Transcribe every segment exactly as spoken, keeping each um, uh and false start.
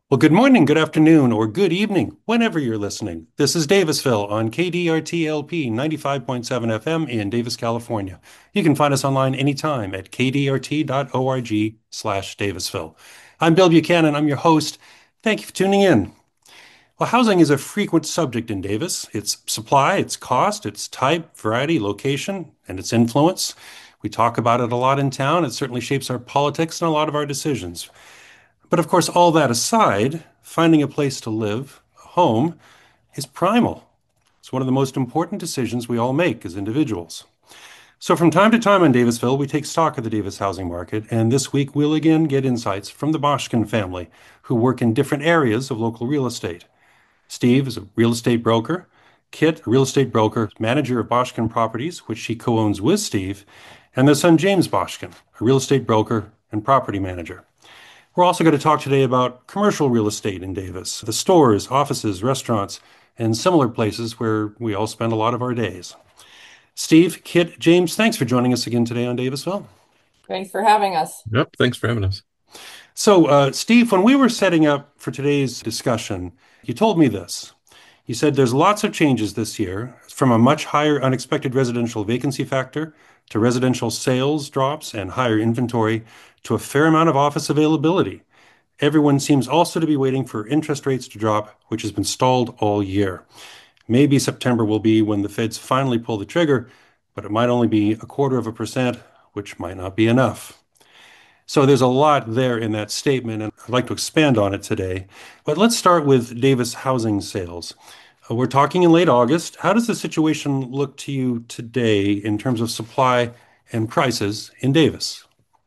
Well, good morning, good afternoon, or good evening, whenever you're listening. This is Davisville on K D R T L P ninety-five point seven F M in Davis, California. You can find us online anytime at k d r t dot org slash Davisville. I'm Bill Buchanan. I'm your host. Thank you for tuning in. Well, housing is a frequent subject in Davis. Its supply, its cost, its type, variety, location, and its influence. We talk about it a lot in town. It certainly shapes our politics and a lot of our decisions. But of course, all that aside, finding a place to live, a home, is primal. It's one of the most important decisions we all make as individuals. So from time to time in Davisville, we take stock of the Davis housing market, and this week we'll again get insights from the Boschkin family, who work in different areas of local real estate. Steve is a real estate broker, Kit, a real estate broker, manager of Boschkin Properties, which she co-owns with Steve, and their son James Boschkin, a real estate broker and property manager. We're also going to talk today about commercial real estate in Davis, the stores, offices, restaurants, and similar places where we all spend a lot of our days. Steve, Kit, James, thanks for joining us again today on Davisville. Thanks for having us. Yep, thanks for having us. So, uh, Steve, when we were setting up for today's discussion, you told me this. You said there's lots of changes this year, from a much higher unexpected residential vacancy factor to residential sales drops and higher inventory to a fair amount of office availability. Everyone seems also to be waiting for interest rates to drop, which has been stalled all year. Maybe September will be when the Feds finally pull the trigger, but it might only be a quarter of a percent, which might not be enough. So there's a lot there in that statement, and I'd like to expand on it today. But let's start with Davis housing sales. Uh, We're talking in late August. How does the situation look to you today in terms of supply and prices in Davis?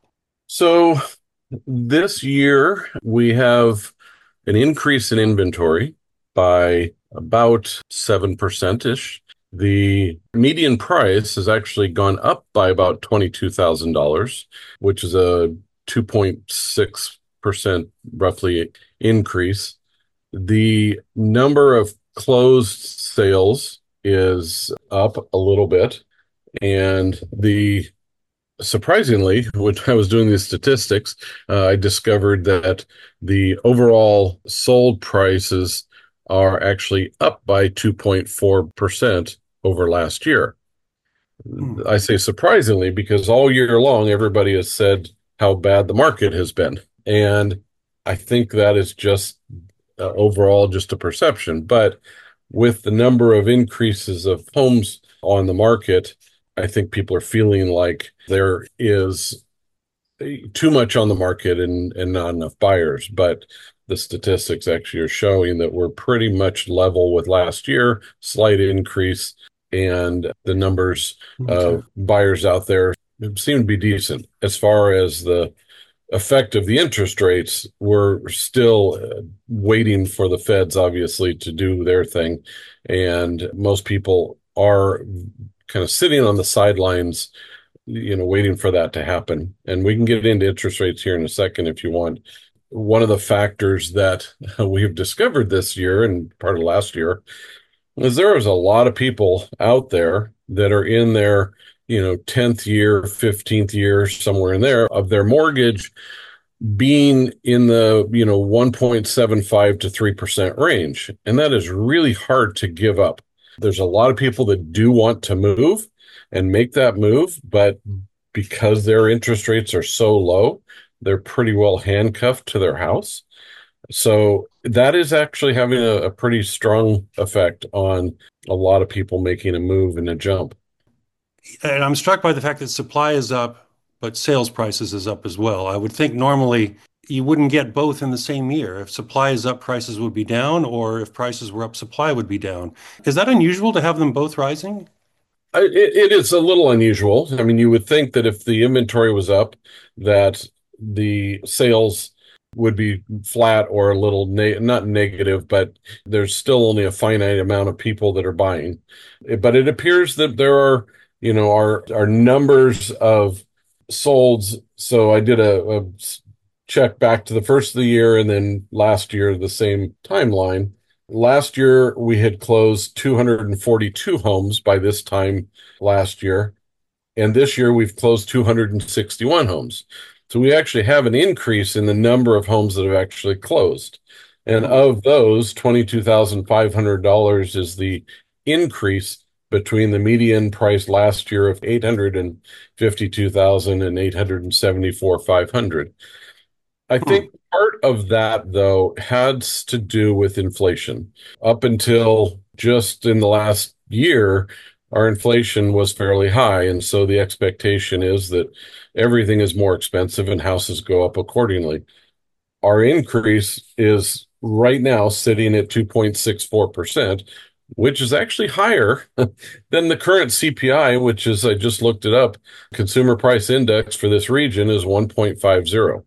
So this year we have an increase in inventory by about seven percent-ish. The median price has actually gone up by about twenty-two thousand dollars, which is a two point six percent roughly increase. The number of closed sales is up a little bit, and the surprisingly, when I was doing these statistics, uh, I discovered that the overall sold prices are actually up by two point four percent over last year. Hmm. I say surprisingly because all year long, everybody has said how bad the market has been. And I think that is just uh, overall just a perception. But with the number of increases of homes on the market, I think people are feeling like there is too much on the market and, and not enough buyers. But the statistics actually are showing that we're pretty much level with last year, slight increase, and the numbers Okay. of buyers out there seem to be decent. As far as the effect of the interest rates, we're still uh, waiting for the Feds, obviously, to do their thing. And most people are kind of sitting on the sidelines, you know, waiting for that to happen. And we can get into interest rates here in a second if you want. One of the factors that we've discovered this year and part of last year is there is a lot of people out there that are in their, you know, tenth year, fifteenth year, somewhere in there of their mortgage being in the, you know, one point seven five to three percent range. And that is really hard to give up. There's a lot of people that do want to move and make that move, but because their interest rates are so low, they're pretty well handcuffed to their house. So that is actually having a, a pretty strong effect on a lot of people making a move and a jump. And I'm struck by the fact that supply is up, but sales prices is up as well. I would think normally you wouldn't get both in the same year. If supply is up, prices would be down, or if prices were up, supply would be down. Is that unusual to have them both rising? I, it, it is a little unusual. I mean, you would think that if the inventory was up, that the sales would be flat or a little ne not negative, but there's still only a finite amount of people that are buying. But it appears that there are, you know, our our numbers of solds. So I did a, a check back to the first of the year and then last year the same timeline. Last year, we had closed two hundred forty-two homes by this time last year. And this year, we've closed two hundred sixty-one homes. So we actually have an increase in the number of homes that have actually closed. And Hmm. of those, twenty-two thousand five hundred dollars is the increase between the median price last year of eight hundred fifty-two thousand and eight hundred seventy-four thousand five hundred. I Hmm. think part of that, though, has to do with inflation. Up until just in the last year, our inflation was fairly high. And so the expectation is that everything is more expensive and houses go up accordingly. Our increase is right now sitting at two point six four percent, which is actually higher than the current C P I, which is, I just looked it up, Consumer Price Index for this region is one point five zero.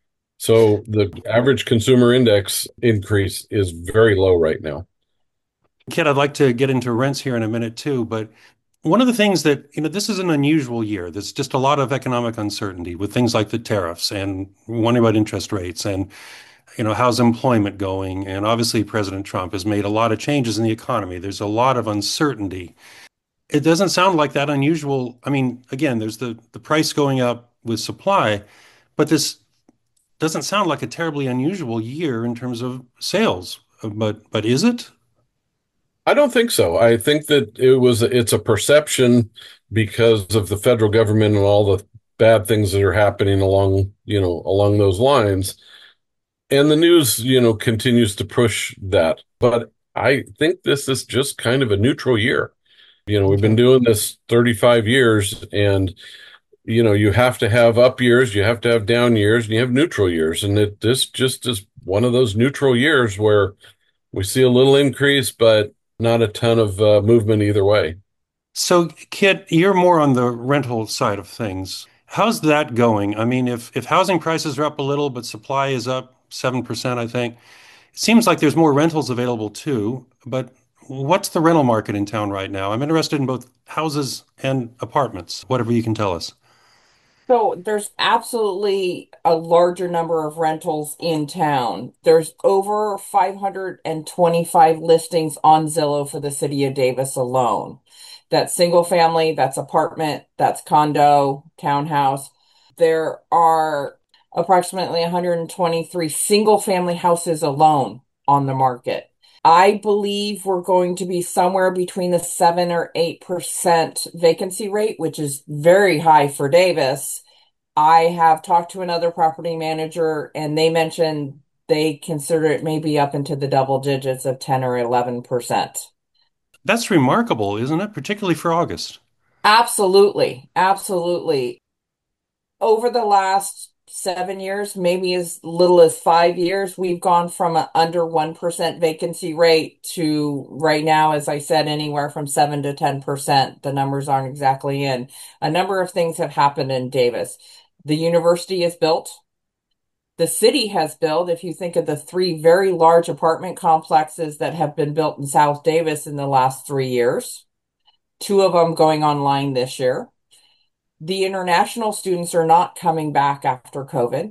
So the average consumer index increase is very low right now. Kit, I'd like to get into rents here in a minute too, but one of the things that, you know, this is an unusual year. There's just a lot of economic uncertainty with things like the tariffs and wondering about interest rates and, you know, how's employment going? And obviously, President Trump has made a lot of changes in the economy. There's a lot of uncertainty. It doesn't sound like that unusual. I mean, again, there's the the price going up with supply, but this doesn't sound like a terribly unusual year in terms of sales. But but is it? I don't think so. I think that it was it's a perception because of the federal government and all the bad things that are happening along, you know, along those lines. And the news, you know, continues to push that. But I think this is just kind of a neutral year. You know, we've been Okay. doing this thirty-five years, and you know, you have to have up years, you have to have down years, and you have neutral years. And it this just is one of those neutral years where we see a little increase, but not a ton of uh, movement either way. So, Kit, you're more on the rental side of things. How's that going? I mean, if if housing prices are up a little, but supply is up seven percent, I think, it seems like there's more rentals available too. But what's the rental market in town right now? I'm interested in both houses and apartments, whatever you can tell us. So there's absolutely a larger number of rentals in town. There's over five hundred twenty-five listings on Zillow for the city of Davis alone. That's single family, that's apartment, that's condo, townhouse. There are approximately one hundred twenty-three single family houses alone on the market. I believe we're going to be somewhere between the seven or eight percent vacancy rate, which is very high for Davis. I have talked to another property manager and they mentioned they consider it maybe up into the double digits of ten or eleven percent. That's remarkable, isn't it? Particularly for August. Absolutely. Absolutely. Over the last seven years, maybe as little as five years, we've gone from an under one percent vacancy rate to right now, as I said, anywhere from seven to ten percent. The numbers aren't exactly in. A number of things have happened in Davis. The university is built. The city has built, if you think of the three very large apartment complexes that have been built in South Davis in the last three years, two of them going online this year. The international students are not coming back after COVID.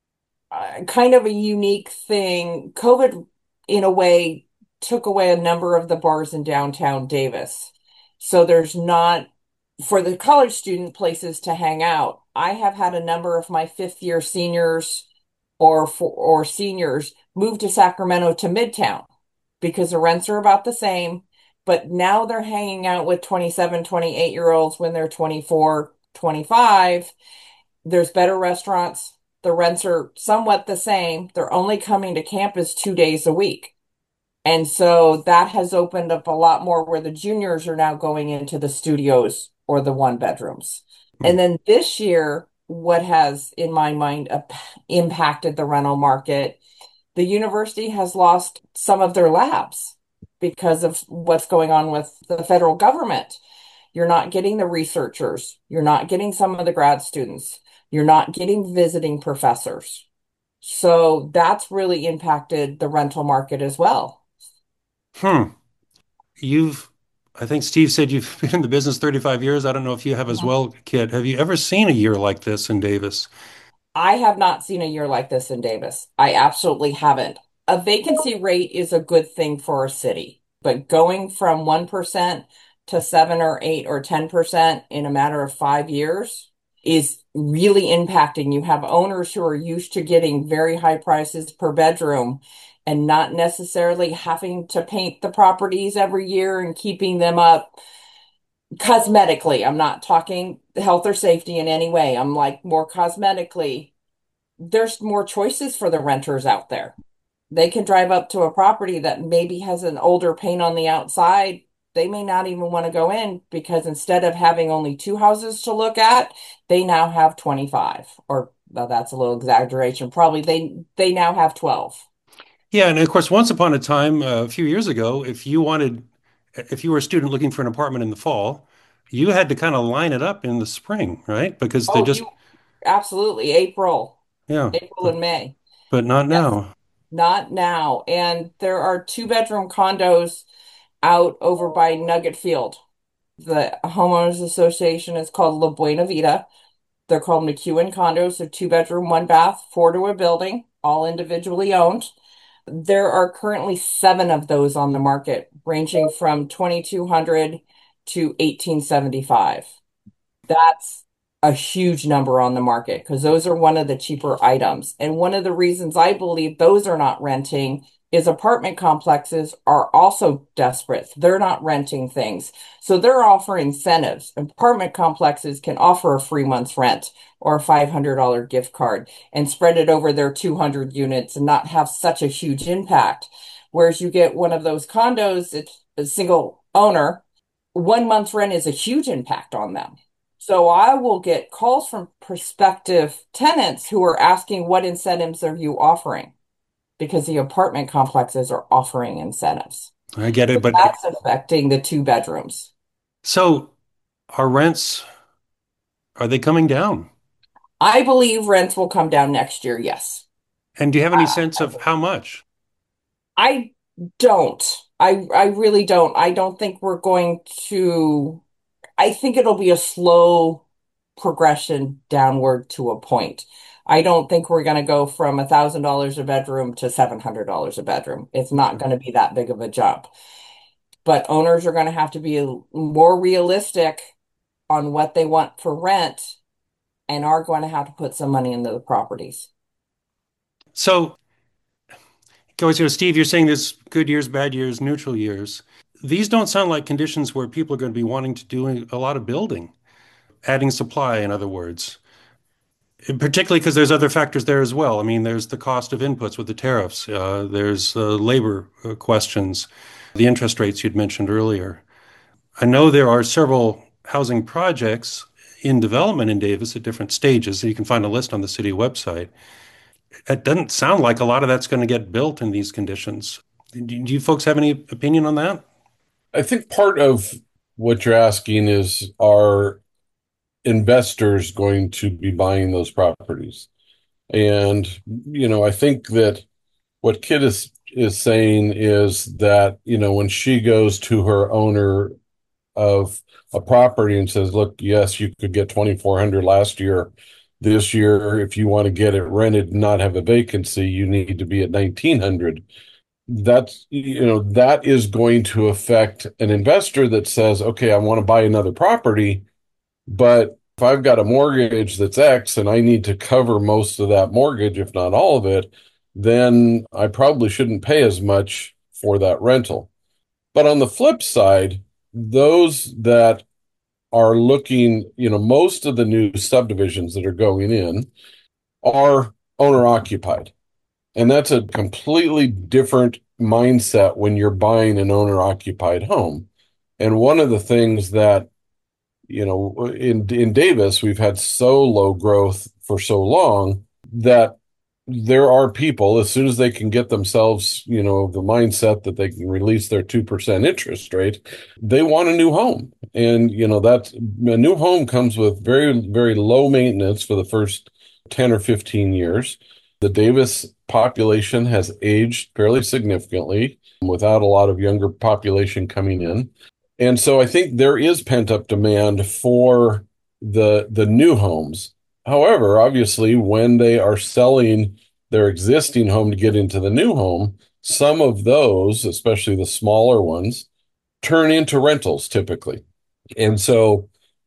Uh, kind of a unique thing. COVID, in a way, took away a number of the bars in downtown Davis. So there's not, for the college student, places to hang out. I have had a number of my fifth year seniors or for, or seniors move to Sacramento to Midtown because the rents are about the same. But now they're hanging out with twenty-seven, twenty-eight year olds when they're twenty-four, twenty-five. There's better restaurants. The rents are somewhat the same. They're only coming to campus two days a week. And so that has opened up a lot more where the juniors are now going into the studios or the one bedrooms. Hmm. And then this year, what has, in my mind, uh, impacted the rental market, the university has lost some of their labs because of what's going on with the federal government. You're not getting the researchers. You're not getting some of the grad students. You're not getting visiting professors. So that's really impacted the rental market as well. Hmm. You've, I think Steve said you've been in the business thirty-five years. I don't know if you have as Mhm. well, Kit. Have you ever seen a year like this in Davis? I have not seen a year like this in Davis. I absolutely haven't. A vacancy rate is a good thing for a city, but going from one percent to seven or eight or ten percent in a matter of five years is really impacting. You have owners who are used to getting very high prices per bedroom and not necessarily having to paint the properties every year and keeping them up cosmetically. I'm not talking health or safety in any way. I'm like more cosmetically. There's more choices for the renters out there. They can drive up to a property that maybe has an older paint on the outside. They may not even want to go in because instead of having only two houses to look at, they now have twenty-five. Or well, that's a little exaggeration. Probably they they now have twelve. Yeah, and of course, once upon a time, uh, a few years ago, if you wanted, if you were a student looking for an apartment in the fall, you had to kind of line it up in the spring, right? Because they Oh, just, you absolutely. April, yeah, April but, and May. but not Yes, now. not now. And there are two bedroom condos out over by Nugget Field. The homeowners association is called La Buena Vida. They're called McEwen condos. They're two bedroom, one bath, four to a building, all individually owned. There are currently seven of those on the market, ranging from twenty-two hundred to eighteen seventy-five. That's a huge number on the market because those are one of the cheaper items. And one of the reasons I believe those are not renting is apartment complexes are also desperate. They're not renting things. So they're offering incentives. Apartment complexes can offer a free month's rent or a five hundred dollars gift card and spread it over their two hundred units and not have such a huge impact. Whereas you get one of those condos, it's a single owner, one month's rent is a huge impact on them. So I will get calls from prospective tenants who are asking, what incentives are you offering? Because the apartment complexes are offering incentives. I get So it, but that's affecting the two bedrooms. so our rents, are they coming down? I believe rents will come down next year. Yes. And do you have any I, sense of how much? I don't. I I really don't. I don't think we're going to. I think it'll be a slow progression downward to a point. I don't think we're going to go from a thousand dollars a bedroom to seven hundred dollars a bedroom. It's not going to be that big of a jump. But owners are going to have to be more realistic on what they want for rent and are going to have to put some money into the properties. So, goes, you know, Steve, you're saying there's good years, bad years, neutral years. These don't sound like conditions where people are going to be wanting to do a lot of building, adding supply, in other words. Particularly because there's other factors there as well. I mean, there's the cost of inputs with the tariffs. Uh, there's uh, labor uh, questions, the interest rates you'd mentioned earlier. I know there are several housing projects in development in Davis at different stages. You can find a list on the city website. It doesn't sound like a lot of that's going to get built in these conditions. Do you folks have any opinion on that? I think part of what you're asking is, are investors going to be buying those properties? And, you know, I think that what Kit is is saying is that, you know, when she goes to her owner of a property and says, look, yes, you could get twenty-four hundred last year. This year, if you want to get it rented and not have a vacancy, you need to be at nineteen hundred. That's, you know, that is going to affect an investor that says, okay, I want to buy another property, but if I've got a mortgage that's X and I need to cover most of that mortgage, if not all of it, then I probably shouldn't pay as much for that rental. But on the flip side, those that are looking, you know, most of the new subdivisions that are going in are owner occupied. And that's a completely different mindset when you're buying an owner occupied home. And one of the things that, you know, in in Davis, we've had so low growth for so long that there are people, as soon as they can get themselves, you know, the mindset that they can release their two percent interest rate, they want a new home. And, you know, that's a new home comes with very, very low maintenance for the first ten or fifteen years. The Davis population has aged fairly significantly without a lot of younger population coming in. And so I think there is pent-up demand for the the new homes. However, obviously, when they are selling their existing home to get into the new home, some of those, especially the smaller ones, turn into rentals typically. And so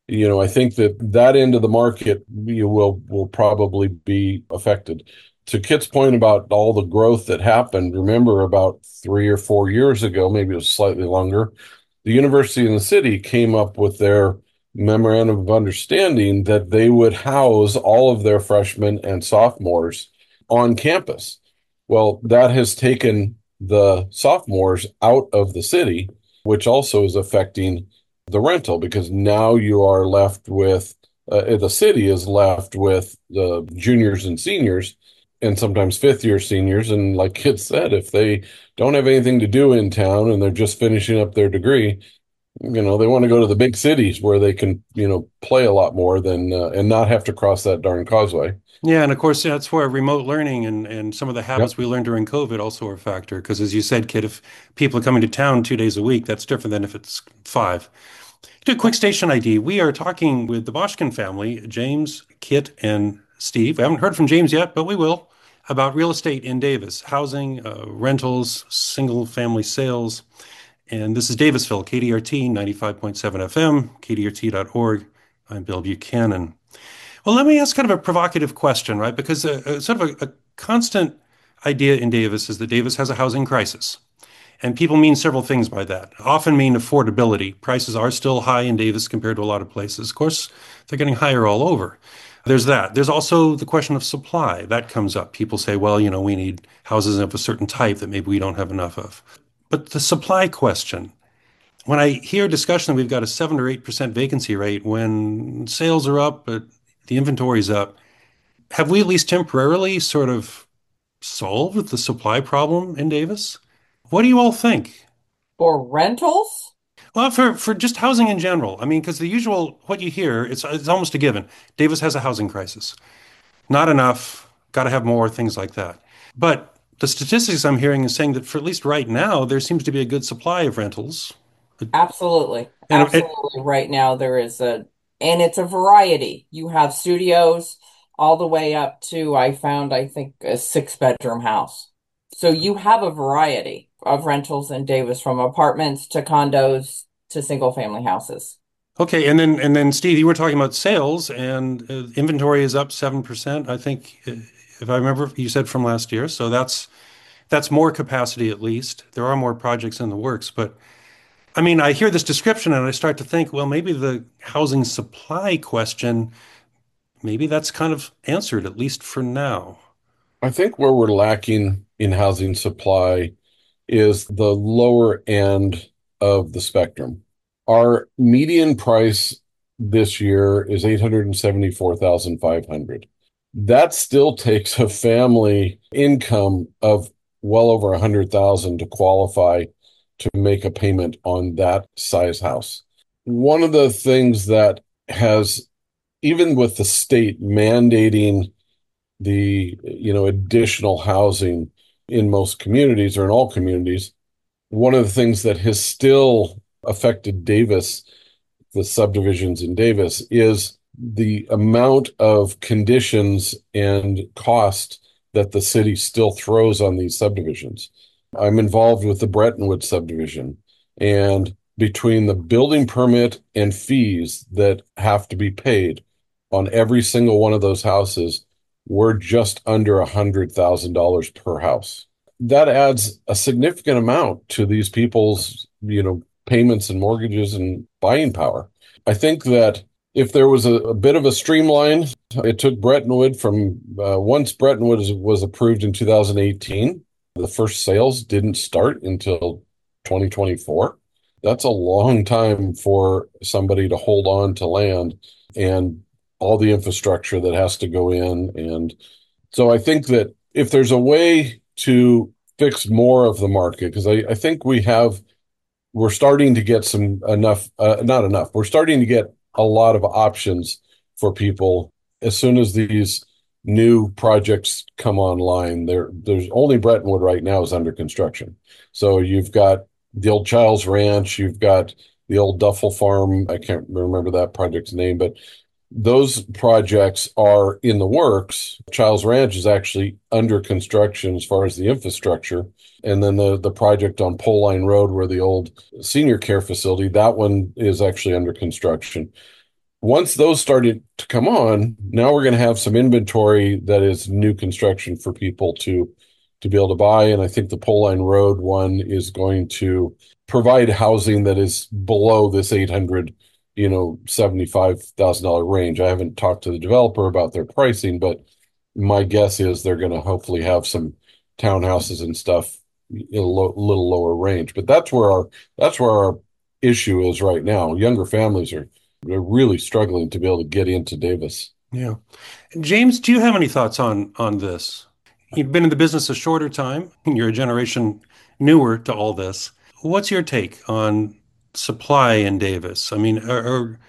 You know, I think that that end of the market you will will probably be affected. To Kit's point about all the growth that happened, remember about three or four years ago, maybe it was slightly longer, the university and the city came up with their memorandum of understanding that they would house all of their freshmen and sophomores on campus. Well, that has taken the sophomores out of the city, which also is affecting the rental because now you are left with uh, the city is left with the juniors and seniors and sometimes fifth year seniors. And like Kit said, if they don't have anything to do in town and they're just finishing up their degree, you know, they want to go to the big cities where they can, you know, play a lot more than uh, and not have to cross that darn causeway. Yeah, and of course that's where remote learning and, and some of the Yep. habits we learned during COVID also are a factor. Because as you said, Kit, if people are coming to town two days a week, that's different than if it's five. Do a quick station I D. We are talking with the Boschkin family, James, Kit, and Steve. We haven't heard from James yet, but we will, about real estate in Davis, housing, uh, rentals, single family sales. And this is Davisville, K D R T ninety-five point seven F M, K D R T dot org. I'm Bill Buchanan. Well, let me ask kind of a provocative question, right? Because a, a sort of a, a constant idea in Davis is that Davis has a housing crisis. And people mean several things by that. Often mean affordability. Prices are still high in Davis compared to a lot of places. Of course, they're getting higher all over. There's that. There's also the question of supply. That comes up. People say, well, you know, we need houses of a certain type that maybe we don't have enough of. But the supply question, when I hear discussion that we've got a seven or eight percent vacancy rate when sales are up, but the inventory's up, have we at least temporarily sort of solved the supply problem in Davis? What do you all think? For rentals? Well, for, for just housing in general, I mean, because the usual, what you hear, it's, it's almost a given. Davis has a housing crisis. Not enough, got to have more, things like that. But the statistics I'm hearing is saying that for at least right now, there seems to be a good supply of rentals. Absolutely. And it, Absolutely. Right now there is a, and it's a variety. You have studios all the way up to, I found, I think, a six bedroom house. So you have a variety of rentals in Davis from apartments to condos to single family houses. okay, and then and then Steve, you were talking about sales, and uh, inventory is up seven percent, I think, uh, if I remember, you said from last year. So that's that's more capacity at least. There are more projects in the works, but I mean, I hear this description and I start to think, well, maybe the housing supply question, maybe that's kind of answered, at least for now. I think where we're lacking in housing supply is the lower end of the spectrum. Our median price this year is eight hundred seventy-four thousand five hundred. That still takes a family income of well over one hundred thousand to qualify to make a payment on that size house. One of the things that has, even with the state mandating the, you know, additional housing in most communities or in all communities, one of the things that has still affected Davis, the subdivisions in Davis, is the amount of conditions and cost that the city still throws on these subdivisions. I'm involved with the Brettonwood subdivision, and between the building permit and fees that have to be paid on every single one of those houses, we're just under one hundred thousand dollars per house. That adds a significant amount to these people's, you know, payments and mortgages and buying power. I think that if there was a, a bit of a streamline, it took Brettonwood from uh, once Brettonwood was, was approved in two thousand eighteen, the first sales didn't start until twenty twenty-four. That's a long time for somebody to hold on to land and all the infrastructure that has to go in. And so I think that if there's a way to fix more of the market, because I, I think we have, we're starting to get some enough, uh, not enough, we're starting to get a lot of options for people as soon as these new projects come online. There, there's only Brettonwood right now is under construction. So you've got the old Childs Ranch, you've got the old Duffel Farm. I can't remember that project's name, but those projects are in the works. Childs Ranch is actually under construction as far as the infrastructure. And then the, the project on Pole Line Road, where the old senior care facility, that one is actually under construction. Once those started to come on, now we're going to have some inventory that is new construction for people to to be able to buy. And I think the Pole Line Road one is going to provide housing that is below this eight hundred, you know, seventy-five thousand dollar range. I haven't talked to the developer about their pricing, but my guess is they're going to hopefully have some townhouses and stuff in a lo little lower range. But that's where our that's where our issue is right now. Younger families are they're really struggling to be able to get into Davis. Yeah. James, do you have any thoughts on on this? You've been in the business a shorter time, and you're a generation newer to all this. What's your take on supply in Davis? I mean, are, are,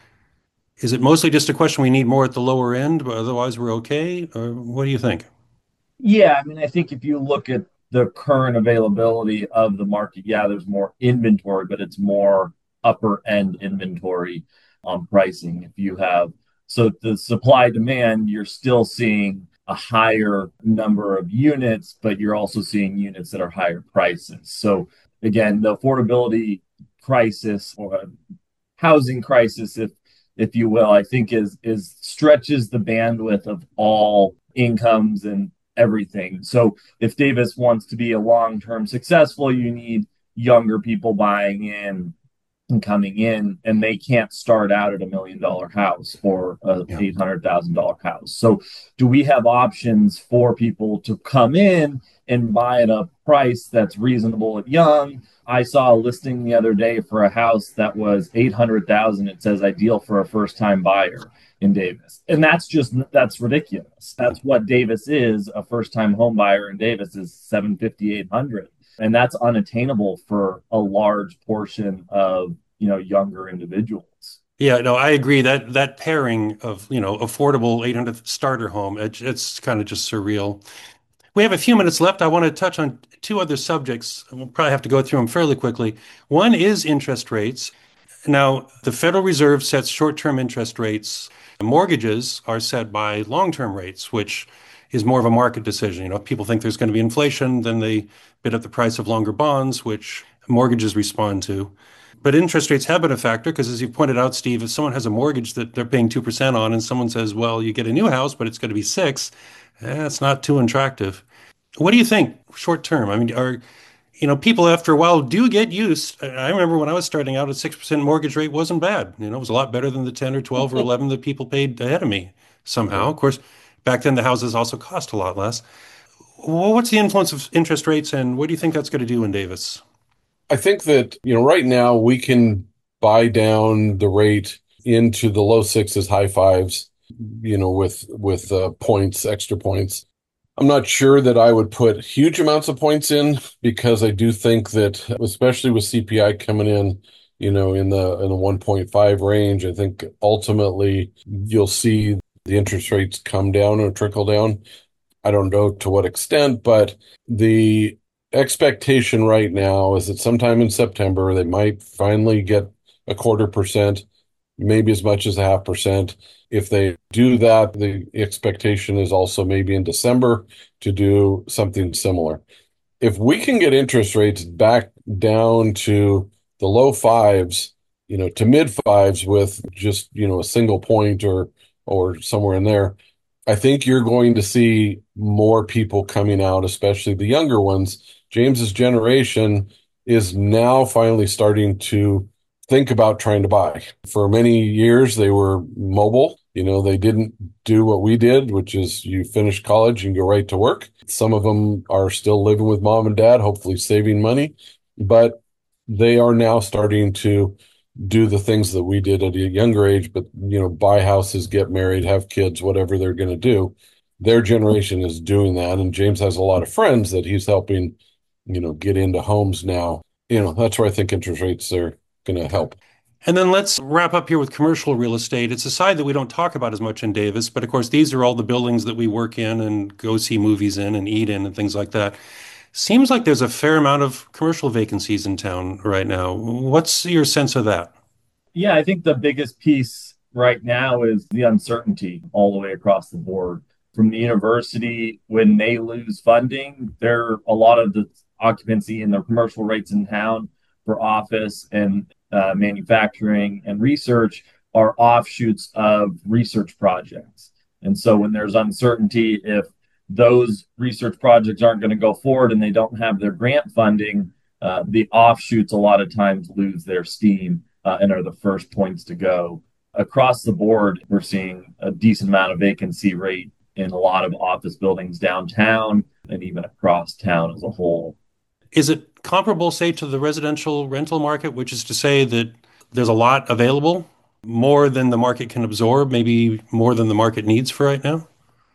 is it mostly just a question we need more at the lower end, but otherwise we're okay? Or what do you think? Yeah, I mean, I think if you look at the current availability of the market, yeah, there's more inventory, but it's more upper end inventory on pricing. If you have, so the supply demand, you're still seeing a higher number of units, but you're also seeing units that are higher prices. So again, the affordability crisis or housing crisis, if if you will, I think is is stretches the bandwidth of all incomes and everything. So if Davis wants to be a long-term successful, you need younger people buying in and coming in, and they can't start out at a million dollar house or a Yeah. eight hundred thousand dollar house. So do we have options for people to come in and buy at a price that's reasonable at young? I saw a listing the other day for a house that was eight hundred thousand. It says ideal for a first time buyer in Davis. And that's just that's ridiculous. That's what Davis is. A first time home buyer in Davis is seven fifty, eight hundred. And that's unattainable for a large portion of, you know, younger individuals. Yeah, no, I agree that that pairing of, you know, affordable eight hundred starter home, it, it's kind of just surreal. We have a few minutes left. I want to touch on two other subjects. We'll probably have to go through them fairly quickly. One is interest rates. Now, the Federal Reserve sets short-term interest rates. Mortgages are set by long-term rates, which is more of a market decision. You know, if people think there's going to be inflation, then they bid up the price of longer bonds, which mortgages respond to. But interest rates have been a factor because, as you pointed out, Steve, if someone has a mortgage that they're paying two percent on and someone says, well, you get a new house, but it's going to be six, eh, it's not too attractive. What do you think short term? I mean, are, you know, people after a while do get used. I remember when I was starting out, a six percent mortgage rate wasn't bad. You know, it was a lot better than the ten or twelve or eleven that people paid ahead of me somehow. Of course, back then the houses also cost a lot less. Well, what's the influence of interest rates and what do you think that's going to do in Davis? I think that, you know, right now we can buy down the rate into the low sixes, high fives, you know, with with uh, points, extra points. I'm not sure that I would put huge amounts of points in because I do think that, especially with C P I coming in, you know, in the in the one point five range, I think ultimately you'll see the interest rates come down or trickle down. I don't know to what extent, but the expectation right now is that sometime in September they might finally get a quarter percent, maybe as much as a half percent. If they do that, the expectation is also maybe in December to do something similar. If we can get interest rates back down to the low fives, you know, to mid fives with just, you know, a single point or or somewhere in there, I think you're going to see more people coming out, especially the younger ones. James's generation is now finally starting to think about trying to buy. For many years, they were mobile. You know, they didn't do what we did, which is you finish college and go right to work. Some of them are still living with mom and dad, hopefully saving money, but they are now starting to do the things that we did at a younger age, but, you know, buy houses, get married, have kids, whatever they're going to do. Their generation is doing that. And James has a lot of friends that he's helping, you know, get into homes now. You know, that's where I think interest rates are going to help. And then let's wrap up here with commercial real estate. It's a side that we don't talk about as much in Davis, but of course, these are all the buildings that we work in and go see movies in and eat in and things like that. Seems like there's a fair amount of commercial vacancies in town right now. What's your sense of that? Yeah, I think the biggest piece right now is the uncertainty all the way across the board. From the university, when they lose funding, there a lot of the occupancy and the commercial rates in town for office and uh, manufacturing and research are offshoots of research projects. And so when there's uncertainty, if those research projects aren't going to go forward and they don't have their grant funding, uh, the offshoots a lot of times lose their steam uh, and are the first points to go. Across the board, we're seeing a decent amount of vacancy rate in a lot of office buildings downtown and even across town as a whole. Is it comparable, say, to the residential rental market, which is to say that there's a lot available, more than the market can absorb, maybe more than the market needs for right now?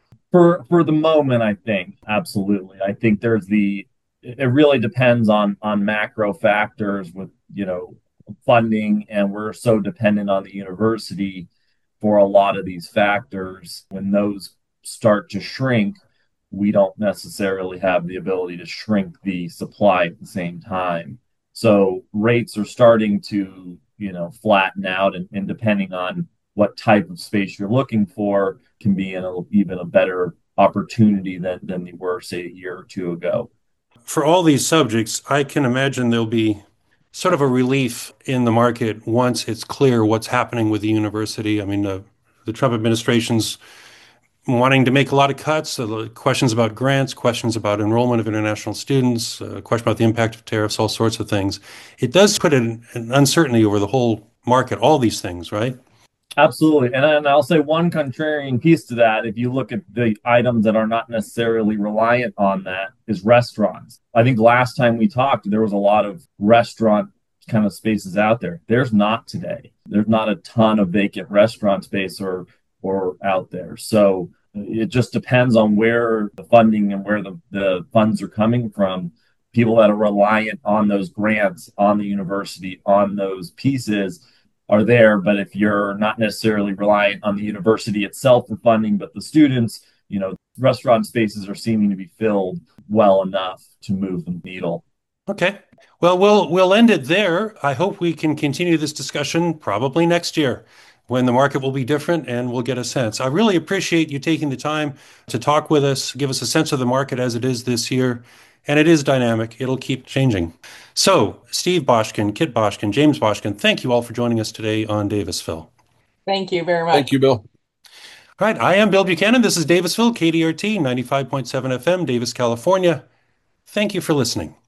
For for the moment, I think absolutely. I think there's the it really depends on on macro factors with, you know, funding, and we're so dependent on the university for a lot of these factors. When those start to shrink, we don't necessarily have the ability to shrink the supply at the same time. So rates are starting to, you know, flatten out, and, and depending on what type of space you're looking for, can be in a, even a better opportunity than than they were, say, a year or two ago. For all these subjects, I can imagine there'll be sort of a relief in the market once it's clear what's happening with the university. I mean, uh, the Trump administration's wanting to make a lot of cuts, uh, questions about grants, questions about enrollment of international students, uh, question about the impact of tariffs, all sorts of things. It does put an, an uncertainty over the whole market, all these things, right? Absolutely. And, and I'll say one contrarian piece to that, if you look at the items that are not necessarily reliant on that, is restaurants. I think last time we talked, there was a lot of restaurant kind of spaces out there. There's not today. There's not a ton of vacant restaurant space or or out there. So it just depends on where the funding and where the, the funds are coming from. People that are reliant on those grants, on the university, on those pieces are there. But if you're not necessarily reliant on the university itself for funding, but the students, you know, restaurant spaces are seeming to be filled well enough to move the needle. Okay. Well, we'll we'll end it there. I hope we can continue this discussion probably next year when the market will be different and we'll get a sense. I really appreciate you taking the time to talk with us, give us a sense of the market as it is this year. And it is dynamic. It'll keep changing. So, Steve Boshkin, Kit Boshkin, James Boshkin, thank you all for joining us today on Davisville. Thank you very much. Thank you, Bill. All right. I am Bill Buchanan. This is Davisville, K D R T ninety-five point seven F M, Davis, California. Thank you for listening.